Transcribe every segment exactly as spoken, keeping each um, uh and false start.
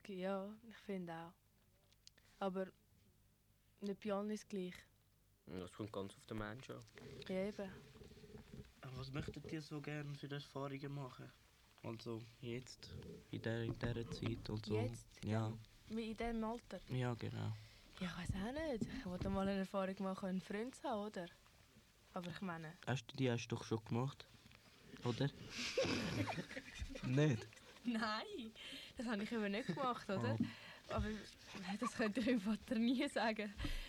Kinski, ja, ich finde auch. Aber nicht bei allen ist gleich. Das kommt ganz auf den Menschen an. Ja, eben. Was möchtet ihr so gerne für Erfahrungen machen? Also jetzt, in dieser, in dieser Zeit? Also, Jetzt? Ja. Wie in diesem Alter? Ja, genau. Ja, ich weiß auch nicht. Ich wollte mal eine Erfahrung machen, einen Freund zu haben, oder? Aber ich meine... Hast du die hast du doch schon gemacht? Oder? Nicht? Nein, das habe ich eben nicht gemacht, oder? Aber das könnte ich meinem Vater nie sagen.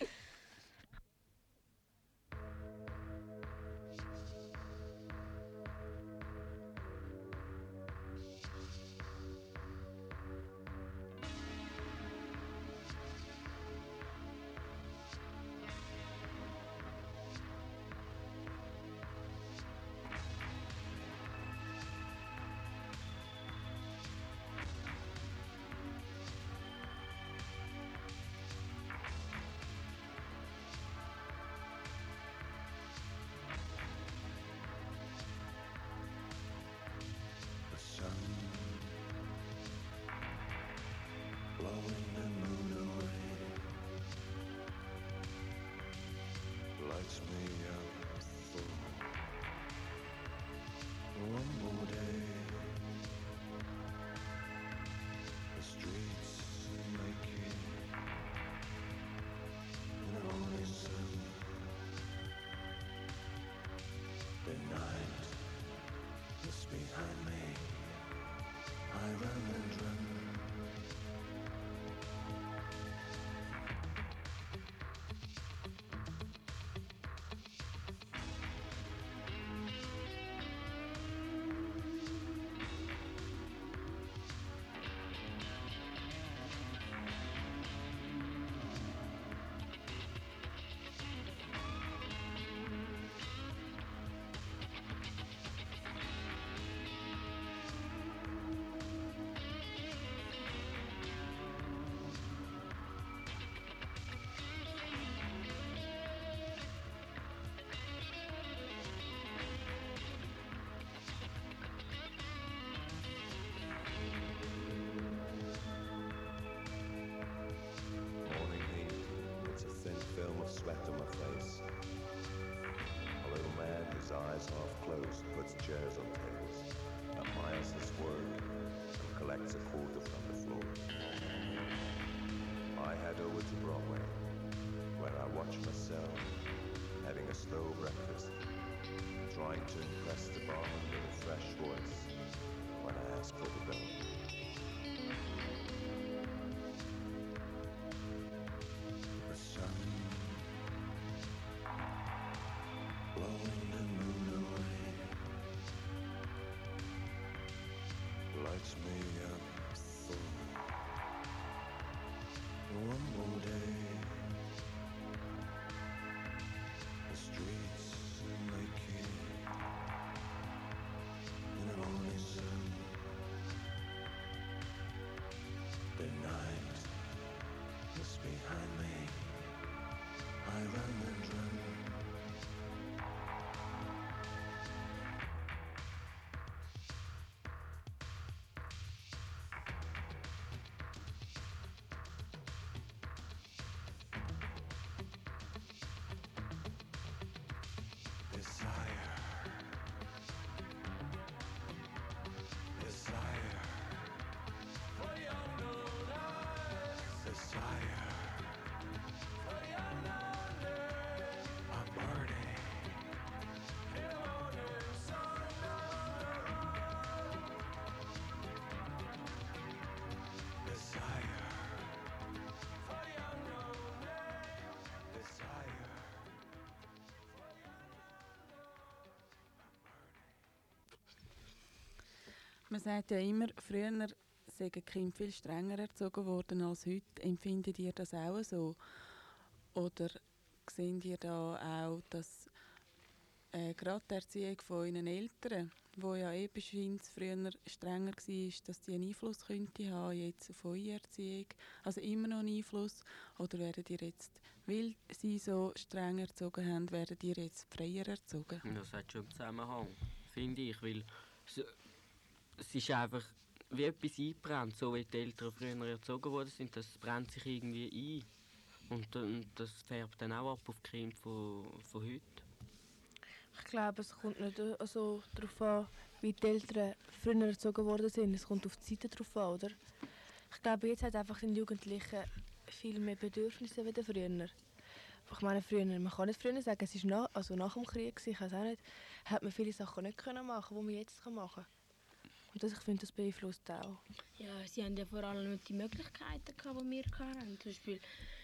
Blowing the moon away, lights me up for one more day. The streets are making an only sun. The night is behind me. I run and run. Film of sweat on my face. A little man, his eyes half closed, puts chairs on tables, admires his work, and collects a quarter from the floor. I head over to Broadway, where I watch myself having a slow breakfast, trying to impress the barman with a fresh voice when I ask for the bill. Blowing the moon away, lights me up for one more day. The streets are making an only sun. The night is behind me. I run and run. Man sagt ja immer, früher seien die Kinder viel strenger erzogen worden als heute. Empfindet ihr das auch so? Oder seht ihr da auch, dass äh, gerade die Erziehung von euren Eltern, wo ja eben scheint früher strenger war, dass die einen Einfluss könnte haben jetzt auf eure Erziehung? Also immer noch einen Einfluss? Oder werdet ihr jetzt, weil sie so streng erzogen haben, werdet ihr jetzt freier erzogen? Das hat schon einen Zusammenhang, finde ich, weil es, es ist einfach, wie etwas einbrennt, so wie die Eltern früher erzogen worden sind, das brennt sich irgendwie ein. Und, und das färbt dann auch ab auf die Kinder von, von heute. Ich glaube, es kommt nicht also darauf an, wie die Eltern früher erzogen worden sind. Es kommt auf die Zeit drauf an, oder? Ich glaube, jetzt hat einfach den Jugendlichen viel mehr Bedürfnisse als früher. Ich meine, früher, man kann nicht früher sagen, es war nach, also nach dem Krieg, ich weiß auch nicht, hat man viele Sachen nicht können machen, die man jetzt machen kann. Und das, ich finde, das beeinflusst auch. Ja, sie haben ja vor allem nicht die Möglichkeiten gehabt, die wir hatten. Zum Beispiel,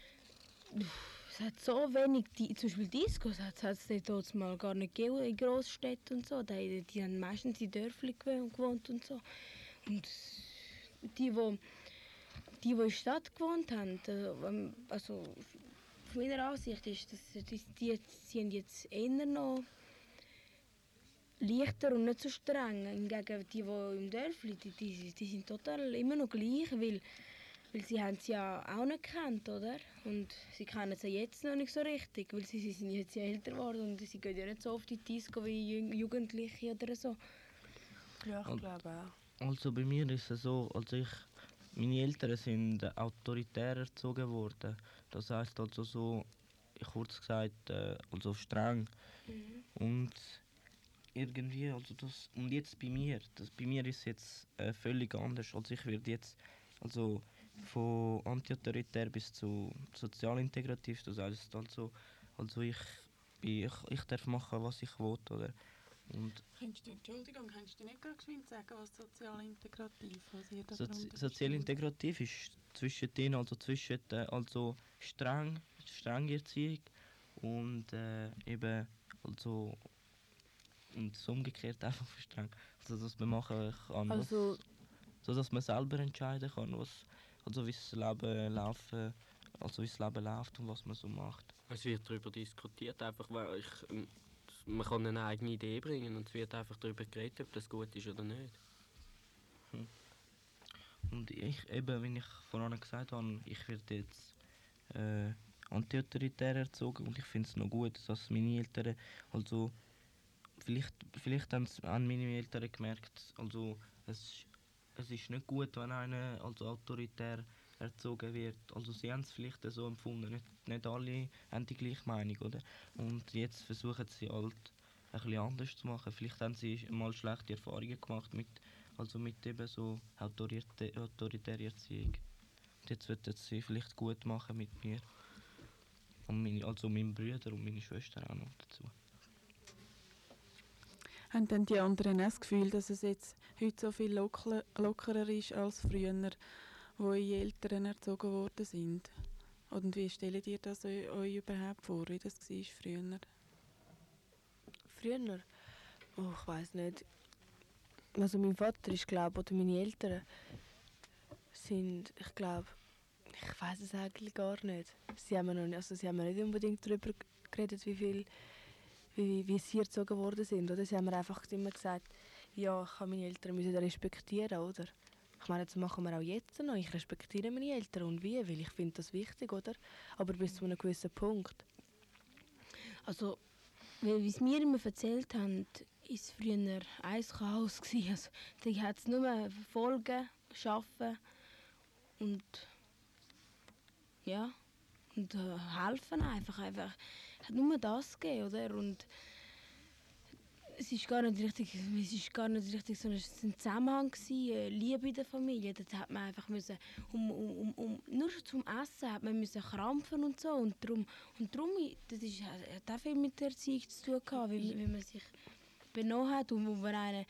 es hat so wenig, die, zum Beispiel Discos hat es dort mal gar nicht gegeben in Großstädten und so. Die, die haben meistens in Dörfern gewohnt und so. Und die, die, die, die in der Stadt gewohnt haben, also von meiner Ansicht ist, dass die, die sind jetzt eher noch leichter und nicht so streng. Hingegen die, die im Dörfli, die, die, die sind total immer noch gleich, weil, weil sie haben es ja auch nicht gekannt, oder? Und sie kennen es ja jetzt noch nicht so richtig, weil sie, sie sind jetzt ja älter geworden und sie gehen ja nicht so oft in die Disco wie Jugendliche oder so. Ja, ich Und- glaube auch. Also bei mir ist es so, also ich, meine Eltern sind autoritär erzogen worden. Das heisst also so, kurz gesagt, äh, also streng. Und irgendwie, also das, und jetzt bei mir, das, bei mir ist es jetzt äh, völlig anders. Also ich werde jetzt, also von antiautoritär bis zu sozialintegrativ, das heisst also, also ich, bin, ich, ich darf machen, was ich will, oder? Und Könntest du, Entschuldigung, kannst du nicht gerade geschwind sagen, was sozial integrativ, was ihr da Sozi darunter sozial versteht? integrativ ist zwischen denen, also zwischen äh, also streng, strenge Erziehung und äh, eben also und das umgekehrt einfach für streng, also dass man machen kann, Also, was, so dass man selber entscheiden kann, was also wie das Leben laufen, also wie das Leben läuft und was man so macht. Es wird darüber diskutiert, einfach weil ich, ähm, man kann eine eigene Idee bringen und es wird einfach darüber geredet, ob das gut ist oder nicht. Und ich, eben, wie ich vorhin gesagt habe, ich werde jetzt äh, antiautoritär erzogen und ich finde es noch gut, dass meine Eltern, also vielleicht, vielleicht haben es- haben meine Eltern gemerkt, also es, es ist nicht gut, wenn einer also autoritär erzogen wird. Also sie haben es vielleicht so empfunden, nicht, nicht alle haben die gleiche Meinung, oder? Und jetzt versuchen sie halt ein bisschen anders zu machen. Vielleicht haben sie mal schlechte Erfahrungen gemacht mit, also mit eben so autoritä- autoritärer Erziehung. Und jetzt wird sie vielleicht gut machen mit mir. Und meine, also meinen Brüder und meine Schwester auch noch dazu. Haben denn die anderen auch das Gefühl, dass es jetzt heute so viel locker, lockerer ist als früher, wo eure Eltern erzogen worden sind? Und wie stellt ihr das eu- euch überhaupt vor, wie das war früher? früher, oh, ich weiß nicht. Also mein Vater ist, glaube oder meine Eltern sind, ich glaube, ich weiß es eigentlich gar nicht. Sie haben, noch nicht, also sie haben mir nicht unbedingt darüber geredet, wie viel, wie, wie sie erzogen worden sind. Oder? Sie haben mir einfach immer gesagt, ja, ich kann meine Eltern müssen respektieren, oder? Ich meine, das machen wir auch jetzt noch. Ich respektiere meine Eltern und wie, weil ich finde das wichtig, oder? Aber bis zu einem gewissen Punkt. Also, wie es mir immer erzählt haben, war es früher ein Chaos gewesen. Also, da hat es nur Folgen, Arbeiten und ja, und äh, helfen einfach. einfach. Es hat nur das gegeben, oder? Und es ist gar nicht richtig, es ist gar nicht richtig so ein Zusammenhang gewesen, äh, Liebe in der Familie. Da hat man einfach müssen, um, um, um, um, nur schon zum Essen hat man müssen krampfen und so. Und darum, und darum das ist, hat auch viel mit der Erziehung zu tun gehabt, wie, wie man sich benommen hat und wo man einen,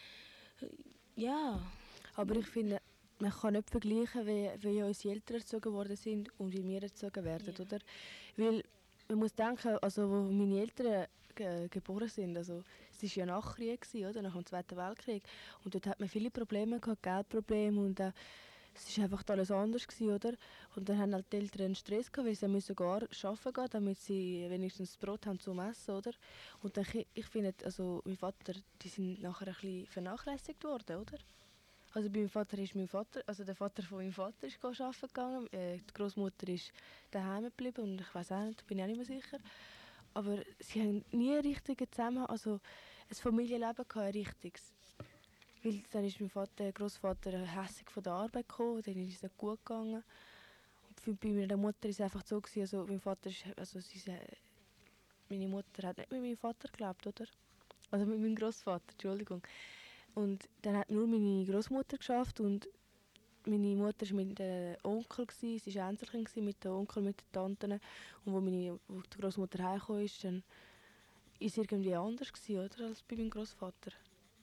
ja, Aber ich finde, man kann nicht vergleichen, wie, wie unsere Eltern erzogen worden sind und wie wir erzogen werden, Ja. oder? Weil man muss denken, also wo meine Eltern ge geboren sind, also es war ja nach Krieg, gewesen, oder? Nach dem Zweiten Weltkrieg. Und dort hat man viele Probleme gehabt, Geldprobleme und äh, es war einfach alles anders, gewesen, oder? Und dann haben halt die Eltern einen Stress gehabt, weil sie müssen gar arbeiten gehen, damit sie wenigstens Brot haben zum Essen, oder? Und dann, ich, ich finde, also mein Vater, die sind nachher ein bisschen vernachlässigt worden, oder? Also bei meinem Vater ist mein Vater, also der Vater von meinem Vater ist arbeiten gegangen, äh, die Großmutter ist daheim geblieben und ich weiß auch nicht, bin ich auch nicht mehr sicher. Aber sie haben nie einen richtigen Zusammenhang, also ein Familienleben gehabt, ein richtiges. Weil dann ist mein Vater, Großvater hässig von der Arbeit gekommen, dann ist es nicht gut gegangen. Und für, bei meiner Mutter war es einfach so, gewesen, also mein Vater ist, also sie, meine Mutter hat nicht mit meinem Vater gelebt, oder? Also mit meinem Großvater, Entschuldigung. Und dann hat nur meine Großmutter geschafft und meine Mutter war mit dem Onkel, gewesen, sie war Einzelkind gewesen, mit dem Onkel, mit den Tanten. Und wo, meine, wo die Großmutter heimgekommen ist, dann war es irgendwie anders gewesen, oder, als bei meinem Großvater.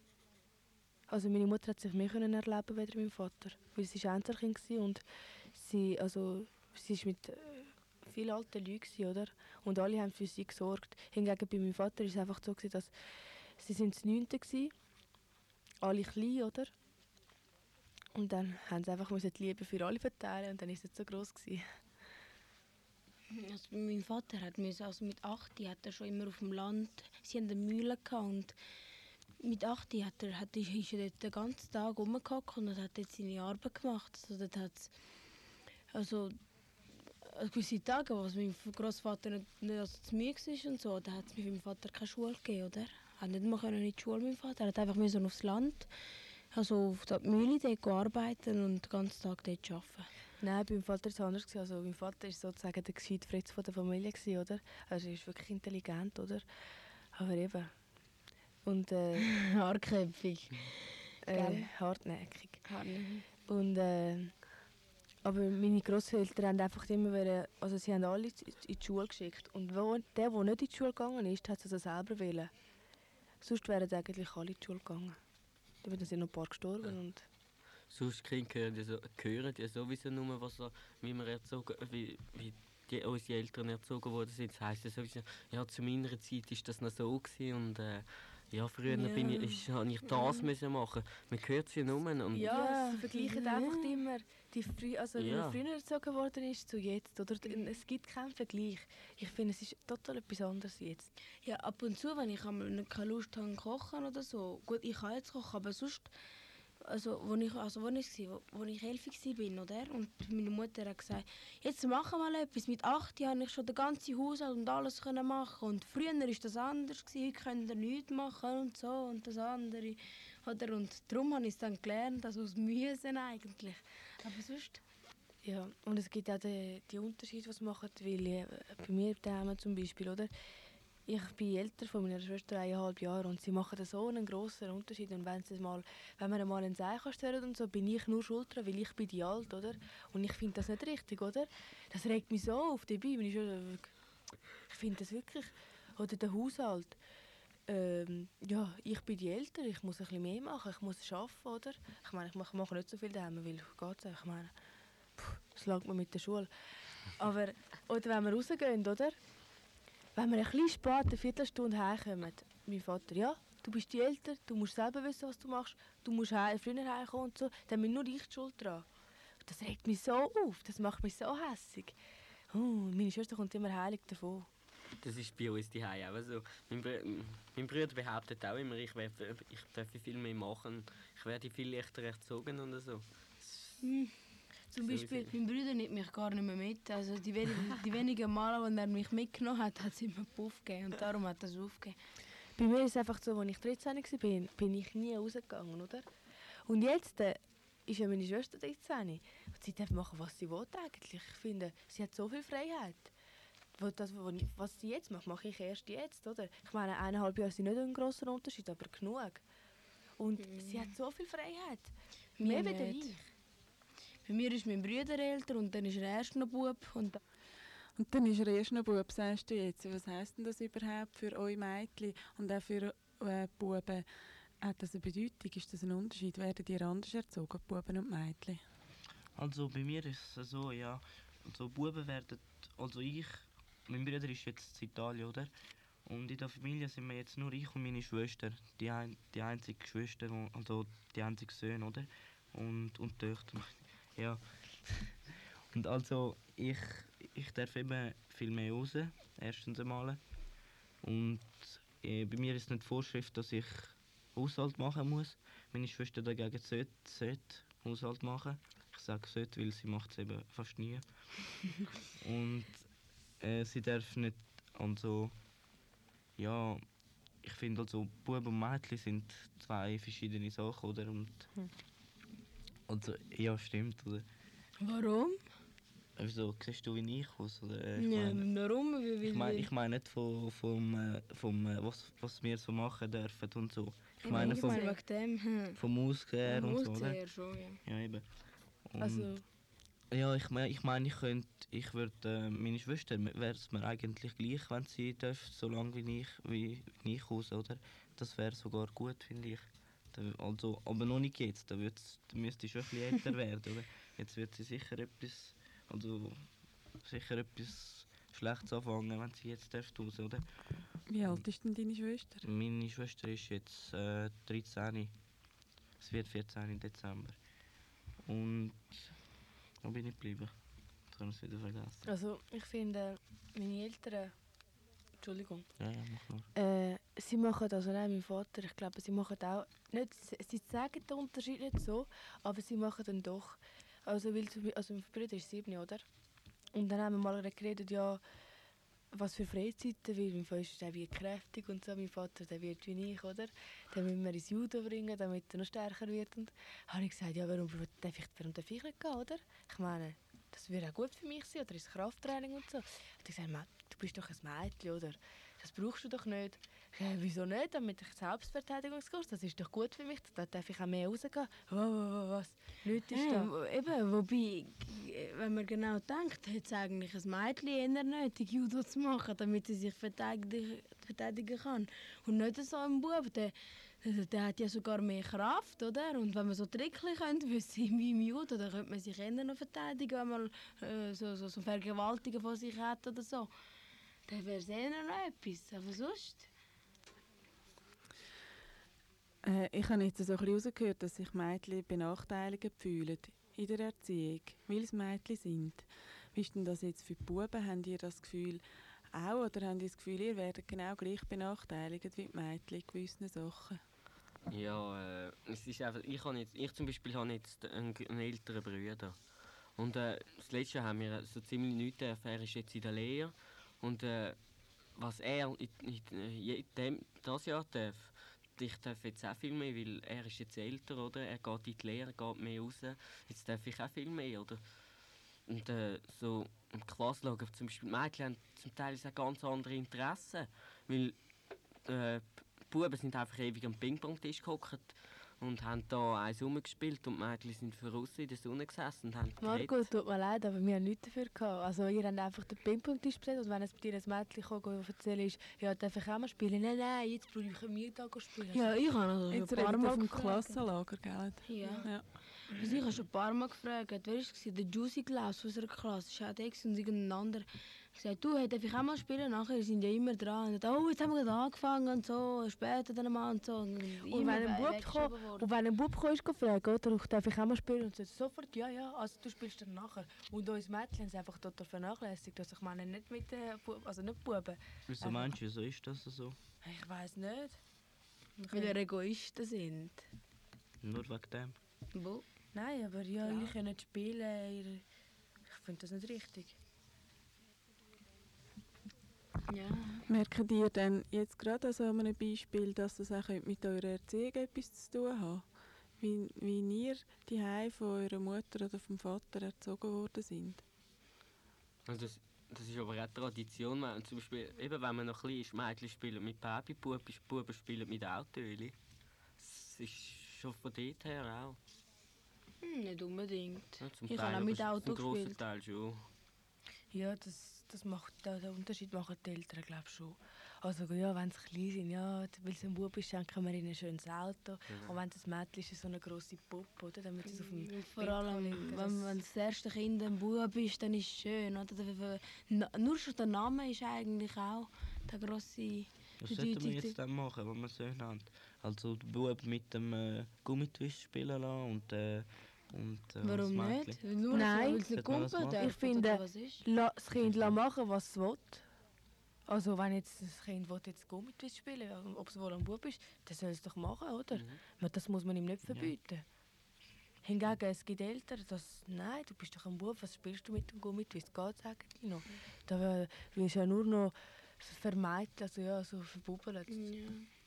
Also meine Mutter hat sich mehr können erleben als mein Vater, weil sie war Einzelkind gewesen und sie, also, sie war mit äh, vielen alten Leuten gewesen, oder? Und alle haben für sie gesorgt. Hingegen bei meinem Vater war es einfach so gewesen, dass sie sind das Neunte gewesen, alle klein, oder? Und dann haben sie einfach die Liebe für alle verteilen und dann war es nicht so gross gewesen. Also mein Vater hat müssen, also mit acht hat er schon immer auf dem Land, sie hatten eine Mühle gehabt und mit acht hat er, hat, ist er dort den ganzen Tag rumgehockt und hat dort seine Arbeit gemacht. Also dort hat's, also gewisse Tage, wo mein Großvater nicht, nicht also zu mir war und so, da hat es mit meinem Vater keine Schule gegeben, oder? Er hat nicht mal in die Schule, mein Vater. Er hat einfach müssen aufs Land, also auf der Mühle dort arbeiten und den ganzen Tag dort arbeiten. Nein, bei meinem Vater war es anders. Also, mein Vater war sozusagen der gescheite Fritz von der Familie, oder? Also er ist wirklich intelligent, oder? Aber eben. Und äh, Hartköpfig. äh, hartnäckig. Hartnäckig. Und äh, aber meine Grosseltern haben einfach immer wieder, also sie haben alle in die Schule geschickt. Und wo, der, der nicht in die Schule gegangen ist, hat es also selber wollen. Sonst wären eigentlich alle in die Schule gegangen. Dann sind noch ein paar gestorben. Und Sonst Kinder hören ja, so, hören ja sowieso nur, was, so, wie, wir erzogen, wie, wie die, unsere Eltern erzogen worden sind. Das heisst ja sowieso, ja, zu meiner Zeit war das noch so gewesen und äh, ja, früher Ja. bin ich, ist, habe ich das müssen machen. Man hört sie nur und ja, Ja. sie vergleichen einfach immer, die frü also, wie Ja. man früher erzogen worden ist zu jetzt. Oder? Es gibt keinen Vergleich. Ich finde, es ist total etwas anderes jetzt. Ja, ab und zu, wenn ich einmal nicht keine Lust habe, zu kochen oder so. Gut, ich kann jetzt kochen, aber sonst, also, wo ich, also, wo ich, war, wo, wo ich elf war, oder? Und meine Mutter hat gesagt, jetzt machen wir mal etwas. Mit acht Jahren konnte ich schon den ganzen Haushalt und alles können machen. Und früher war das anders, heute könnt ihr nichts machen und so und das andere. Oder? Und darum habe ich es dann gelernt, also aus Müssen eigentlich. Aber sonst... Ja, und es gibt auch die, die Unterschiede, die sie machen. Weil äh, bei mir daheim zum Beispiel, oder? Ich bin älter von meiner Schwester eineinhalb Jahre und sie machen so einen grossen Unterschied. Und wenn, sie mal, wenn man einmal einen Seilkast hört und so, bin ich nur schuld dran, weil ich bin die alt, oder? Und ich finde das nicht richtig, oder? Das regt mich so auf, dabei bin ich schon... Ich finde das wirklich... Oder der Haushalt. Ähm, ja, ich bin die Ältere, ich muss ein bisschen mehr machen, ich muss arbeiten, oder? Ich meine, ich mache, mache nicht so viel daheim, weil geht's auch, ich meine... Das lag mir mit der Schule. Aber, oder wenn wir rausgehen, oder? Wenn wir ein bisschen spät, eine Viertelstunde heimkommen, mein Vater, ja, du bist die Ältere, du musst selber wissen, was du machst, du musst heim, früher heimkommen und so, dann bin nur ich die Schuld dran. Das regt mich so auf, das macht mich so hässig. Oh, meine Schwester kommt immer heilig davon. das ist bei uns die Hause auch so. Mein, Br mein Bruder behauptet auch immer, ich, wär, ich dürfe viel mehr machen, ich werde viel leichter erzogen und so. Hm. Zum Beispiel, mein Bruder nimmt mich gar nicht mehr mit. Also die, wenig, die wenigen Male, als er mich mitgenommen hat, hat es immer einen Puff gegeben. Und darum hat er es aufgegeben. Bei mir ist es einfach so, als ich dreizehn war, bin, bin ich nie rausgegangen, oder? Und jetzt äh, ist ja meine Schwester dreizehn. Und sie darf machen, was sie will eigentlich. Ich finde, sie hat so viel Freiheit. Das, was sie jetzt macht, mache ich erst jetzt, oder? Ich meine, eineinhalb Jahre sind nicht ein grosser Unterschied, aber genug. Und mhm. sie hat so viel Freiheit. Mehr wie ich. Bei mir ist mein Bruder älter und dann ist er erst noch Bub. Und, und dann ist er erst noch Bub, sagst du jetzt. Was heisst denn das überhaupt für euch Mädchen und auch für äh, Buben? Hat das eine Bedeutung? Ist das ein Unterschied? Werden die anders erzogen, Buben und Mädchen? Also bei mir ist es so, ja. Also Buben werden, also ich, mein Bruder ist jetzt in Italien, oder? Und in der Familie sind wir jetzt nur ich und meine Schwester. Die, ein, die einzige Schwester, also die einzige Söhne, oder? Und, und Töchter. Ja. Und also ich, ich darf eben viel mehr raus, erstens einmal. Und äh, bei mir ist es nicht Vorschrift, dass ich Haushalt machen muss. Meine Schwester dagegen sollte, sollte Haushalt machen. Ich sage sollte, weil sie macht es eben fast nie. Und äh, sie darf nicht, also, ja, ich finde also, Bub und Mädchen sind zwei verschiedene Sachen, oder? Und, Hm. also, ja, stimmt, oder? Warum? Wieso, siehst du wie ich aus? Oder? Äh, Ich Ja, meine, warum? Weil, ich weil, mein, weil- ich mein nicht vom, vom, äh, vom äh, was, was wir so machen dürfen und so. Ich Ja, meine ich vom, meine wegen dem. Hm. vom Aussehen und so, oder? Aussehen schon, ja. Ja, eben. Und, Also, ja, ich meine, ich, mein, ich könnte, ich würde, äh, meine Schwester wäre es mir eigentlich gleich, wenn sie darf, so lange wie ich, wie, wie ich aus, oder? Das wäre sogar gut, finde ich. Da, also, aber noch nicht jetzt, da, wird's, da müsste sie schon ein bisschen älter werden, oder? Jetzt wird sie sicher etwas, also sicher etwas Schlechtes anfangen, wenn sie jetzt darf raus, oder? Wie alt ist denn deine Schwester? Meine Schwester ist jetzt äh, dreizehn. Es wird vierzehn im Dezember. Und wo bin ich geblieben? Jetzt habe ich es wieder vergessen. also ich finde, meine Eltern, Entschuldigung, Ja, ja, mach nur. äh, sie machen, also nein, mein Vater, ich glaube, sie machen auch, nicht, sie sie sagen den Unterschied nicht so, aber sie machen dann doch. Also, weil, zum Beispiel- also mein Bruder ist sieben, oder? Und dann haben wir mal geredet, ja, was für Freizeiten, weil mein Vater ist der wird kräftig und so, mein Vater der wird wie ich, oder? Den müssen wir ins Judo bringen, damit er noch stärker wird. Und habe ich gesagt, ja, warum darf ich, warum darf ich nicht gehen, oder? Ich meine, das würde auch gut für mich sein, oder ins Krafttraining und so. Und ich gesagt, «Ma, du bist doch ein Mädchen, oder? Das brauchst du doch nicht. Ich sage, wieso nicht? Damit ich Selbstverteidigungskurs, das ist doch gut für mich, da darf ich auch mehr rausgehen. Oh, oh, oh, was? Nichts ist Ja, da. wo- eben, wobei, äh, wenn man genau denkt, hat es eigentlich ein Mädchen eher nötig, Judo zu machen, damit sie sich verteidigen, verteidigen kann. Und nicht so ein Bub, der, der, der hat ja sogar mehr Kraft, oder? Und wenn man so Trickchen könnte, wie im Judo, dann könnte man sich eher noch verteidigen, wenn man äh, so, so, so Vergewaltigen von sich hat oder so. Dann wäre es eher noch etwas, aber sonst... Äh, ich habe jetzt so ein bisschen herausgehört, dass sich Mädchen benachteiligt fühlen in der Erziehung, weil es Mädchen sind. Wie ist denn das jetzt für die Buben? Habt ihr das Gefühl auch, oder habt ihr das Gefühl, ihr werdet genau gleich benachteiligt wie die Mädchen in gewissen Sachen? Ja, äh, es ist einfach, ich, habe jetzt, ich zum Beispiel habe jetzt einen, einen älteren Bruder. Und äh, das letzte Jahr haben wir so ziemlich nichts dürfen. Er ist jetzt in der Lehre. Und äh, was er in, in, in dem, das Jahr darf, ich darf jetzt auch viel mehr, weil er ist jetzt älter, oder? Er geht in die Lehre, geht mehr raus. Jetzt darf ich auch viel mehr, oder? Und äh, so im Klassenlager, zum Beispiel die Mädchen haben zum Teil auch ganz andere Interessen. Weil äh, die Buben sind einfach ewig am Ping-Pong-Tisch gehockt und haben da eins rumgespielt und die Mädchen sind voraus in der Sonne gesessen und haben Marco, geredet. tut mir leid, aber wir haben nichts dafür gehabt. Also ihr habt einfach den Ping-Pong-Tisch besetzt und wenn es bei dir ein Mädchen kommt und erzählt ist, ja, darf ich auch mal spielen? Nein, nein, jetzt brauchen wir da spielen. Ja, ich habe also schon Jetzt ein paar redet ihr Mal vom gefragt. Klassenlager, gell? Ja. Ja. Also ich habe schon ein paar Mal gefragt, wer war es? Der Juicy Klaus aus unserer Klasse. Das war auch der und irgendein anderer. Ich habe gesagt, du, hey, darf ich auch mal spielen? Nachher sind ja immer dran. Und oh, jetzt haben wir gerade angefangen und so, später dann mal und so. Und, Und wenn ein Bub kommt, und wenn ein Bub kommt, ist gefragt, oder, darf ich auch mal spielen? Und sagt sofort, ja, ja, also du spielst dann nachher. Und uns Mädchen haben es einfach total vernachlässigt. Also ich meine nicht mit den Buben, also nicht Buben. Wieso Einfach- meinst du, wieso ist das so? Ich weiß nicht. Weil wir Egoisten sind. Nur wegen dem? Wo? Nein, aber ja, Ja. ihr könnt spielen. Ihr, ich finde das nicht richtig. Ja. Merkt ihr denn jetzt gerade an so einem Beispiel, dass das auch mit eurer Erziehung etwas zu tun hat? Wie, wie ihr die Hause von eurer Mutter oder vom Vater erzogen worden sind? Also das, das ist aber auch Tradition. Wenn, zum Beispiel, eben wenn man noch klein ist, Mädchen spielen mit Baby, Buben, Buben spielen mit Autöli. Das ist schon von dort her auch. Hm, nicht unbedingt. Ja, zum Ich Teil, habe auch aber mit zum Auto grossen gespielt. Teil schon. Ja, das, das macht, den den Unterschied machen die Eltern, glaube ich, schon. Also ja, wenn sie klein sind, ja, weil es ein Bub ist, schenken wir ihnen ein schönes Auto. Und wenn es ein Mädchen ist, ist so eine grosse Puppe, oder? Damit sie es auf dem Und vor Bett allem, legen, wenn, wenn das erste Kind ein Bub ist, dann ist es schön. Oder? Der- der- Nur schon der Name ist eigentlich auch der grosse Was sollten wir Bedeutung. jetzt dann machen, wenn wir Söhne haben? Also den Bub mit dem äh, Gummitwist spielen lassen und, äh, und äh, Warum das nicht? Mädchen? Weil Nur Nein. weil es nicht Sollte man das kumpen machen? darf. Ich finde, oder was ist? La, das Kind la machen, was es will. Also wenn jetzt das Kind will jetzt Gummitwist spielen, ob es wohl ein Bub ist, dann soll es doch machen, oder? Mhm. Das muss man ihm nicht verbieten. Hingegen, es gibt Eltern, das nein, du bist doch ein Bub, was spielst du mit dem Gummitwist? Geht es eigentlich noch? Da willst du ja nur noch vermeiden, also ja, so verbubbelt. Ja.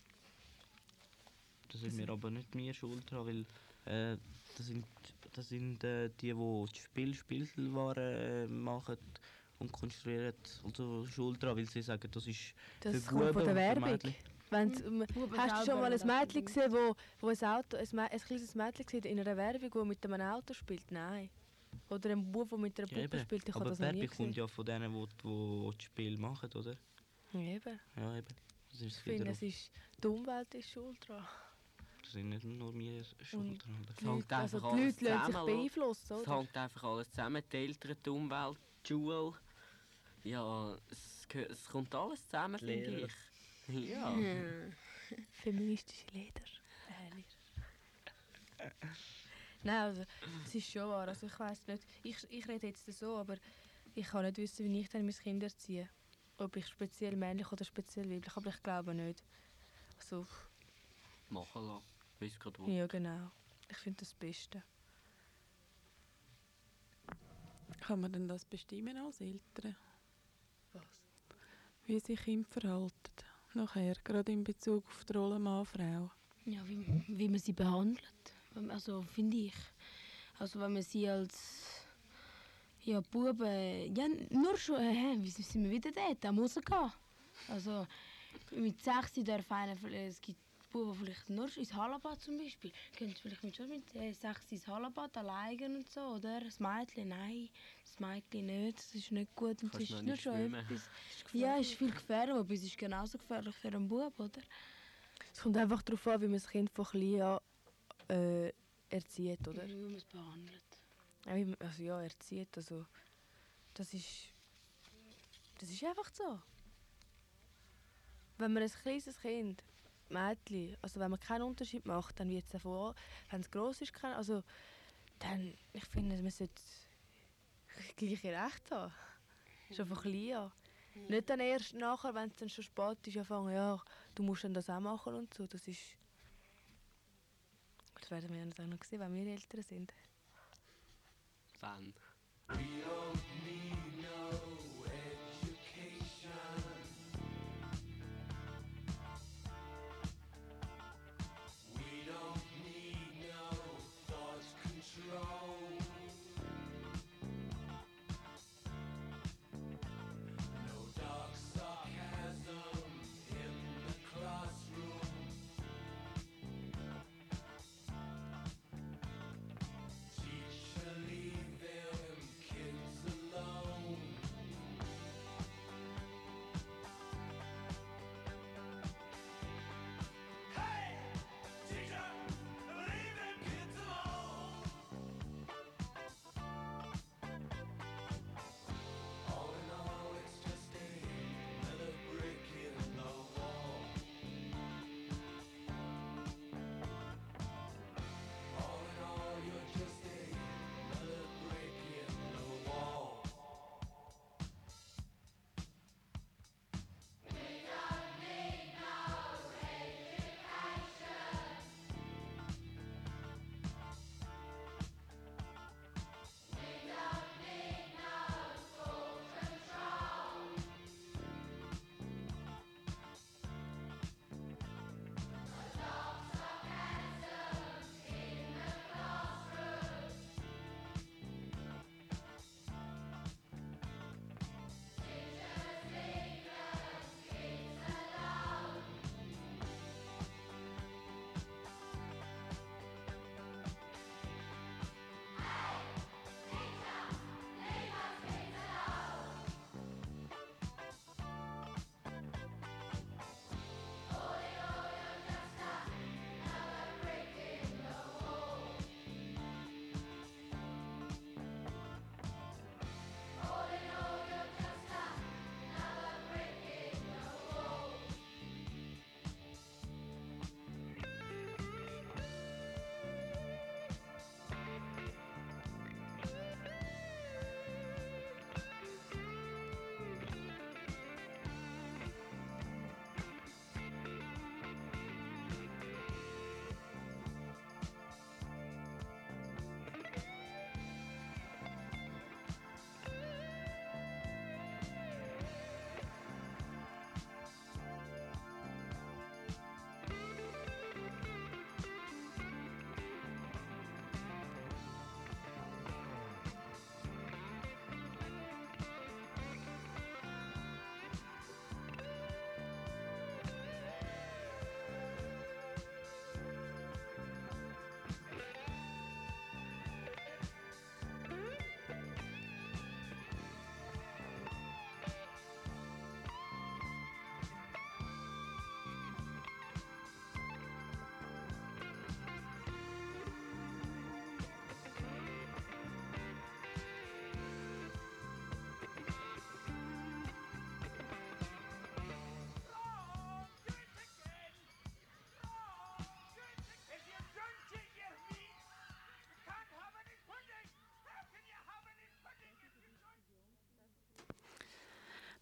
Das sind wir aber nicht mehr schuld dran, weil äh, das sind, das sind äh, die, die die Spiel Spielwaren äh, machen und konstruieren, also schuld dran, weil sie sagen, das ist Das für kommt von Buben der und für Werbung. Mädchen. Wenn's, um, Buben hast du schon selber mal ein das Mädchen unbedingt. gesehen, wo, wo ein, Auto, ein, Mä- ein kleines Mädchen gesehen in einer Werbung, das mit einem Auto spielt? Nein. Oder ein Bub, der mit einer Ja, Puppe eben. spielt? Ich habe Aber das die noch nie Werbung kommt gesehen. ja von denen, die die, die das Spiel machen, oder? Ja, eben. Ja, eben. Das ist Ich finde, wiederum. es ist, die Umwelt ist schuld dran. Das sind nicht nur wir schuld Und dran. Die Es hängt Leute, also einfach die alles Leute lassen sich zusammen, oder? beeinflussen, Es oder? hängt einfach alles zusammen. Die Eltern, die Umwelt, die Schule. Ja, es, gehö- es kommt alles zusammen, Die finde Lehrer. ich. Ja. Feministische Leder. Nein, also, es ist schon wahr. Also, ich weiss nicht. Ich, ich rede jetzt so, aber ich kann nicht wissen, wie ich dann mein Kind erziehe. Ob ich speziell männlich oder speziell weiblich, aber ich glaube nicht. Also, Machen lassen. Weiss gerade wo. ja, genau. Ich finde das Beste. Kann man denn das bestimmen als Eltern? Was? Wie sich Kinder verhalten? Nachher, gerade in Bezug auf die Rolle Mann-Frau. Ja, wie, wie man sie behandelt. Also finde ich. Also wenn man sie als ja, Buben, ja nur schon, äh, wie sind wir wieder dort, am rausgehen. Also mit sechs darf einer, es gibt Buben vielleicht nur ins Hallenbad zum Beispiel. Können vielleicht mit, schon mit äh, sechs ins Hallenbad alleine und so, oder? Das Mädchen, nein, das Mädchen nicht, das ist nicht gut. Und Kannst das noch ist nicht nur schon schwimmen. etwas. Ja, ist viel gefährlich, aber es ist genauso gefährlich für einen Bub, oder? Es kommt einfach darauf an, wie man das Kind von klein an äh, erzieht, oder? Wie man es behandelt. Ja, wie man- Also ja, erzieht, also das ist, das ist einfach so. Wenn man ein kleines Kind, Mädchen, also wenn man keinen Unterschied macht, dann wird es davon, wenn es gross ist, kein- also dann, ich finde, man sollte das gleiche Recht haben. Schon von klein an. Nicht dann erst nachher, wenn es dann schon spät ist, anfangen, ja, du musst dann das auch machen und so. Das ist... Das werden wir ja dann noch sehen, wenn wir älter sind. Wenn.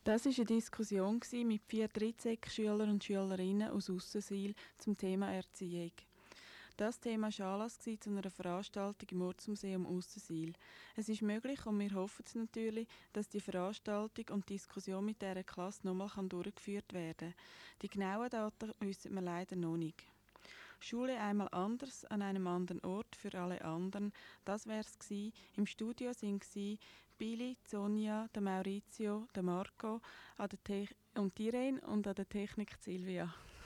Das war eine Diskussion mit vier Drittsekschülern und Schülerinnen aus Aussensil zum Thema Erziehung. Das Thema war Anlass zu einer Veranstaltung im Ortsmuseum Aussensil. Es ist möglich und wir hoffen es natürlich, dass die Veranstaltung und die Diskussion mit dieser Klasse nochmal durchgeführt werden kann. Die genauen Daten wissen wir leider noch nicht. Schule einmal anders, an einem anderen Ort für alle anderen, das wäre es gewesen. Im Studio waren Billy, Sonja, der Maurizio, der Marco an der Te- und Irene und an der Technik Silvia.